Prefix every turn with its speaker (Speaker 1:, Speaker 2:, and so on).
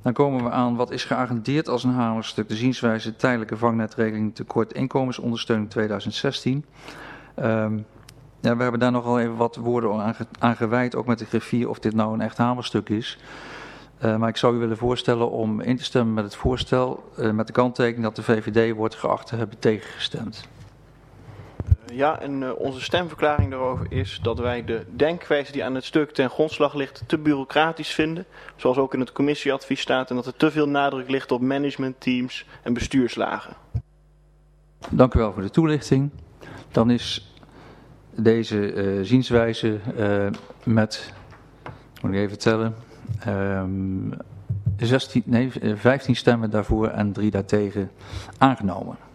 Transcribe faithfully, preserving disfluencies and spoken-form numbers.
Speaker 1: Dan komen we aan wat is geagendeerd als een hamerstuk. De zienswijze tijdelijke vangnetregeling tekort inkomensondersteuning tweeduizend zestien. Um, ja, we hebben daar nogal even wat woorden aan, ge, aan gewijd, ook met de griffier of dit nou een echt hamerstuk is. Uh, maar ik zou u willen voorstellen om in te stemmen met het voorstel, uh, met de kanttekening dat de V V D wordt geacht te hebben tegengestemd.
Speaker 2: Ja, en uh, onze stemverklaring daarover is dat wij de denkwijze die aan het stuk ten grondslag ligt te bureaucratisch vinden. Zoals ook in het commissieadvies staat, en dat er te veel nadruk ligt op managementteams en bestuurslagen.
Speaker 1: Dank u wel voor de toelichting. Dan is deze uh, zienswijze uh, met, moet ik even tellen, um, zestien, nee, vijftien stemmen daarvoor en drie daartegen aangenomen.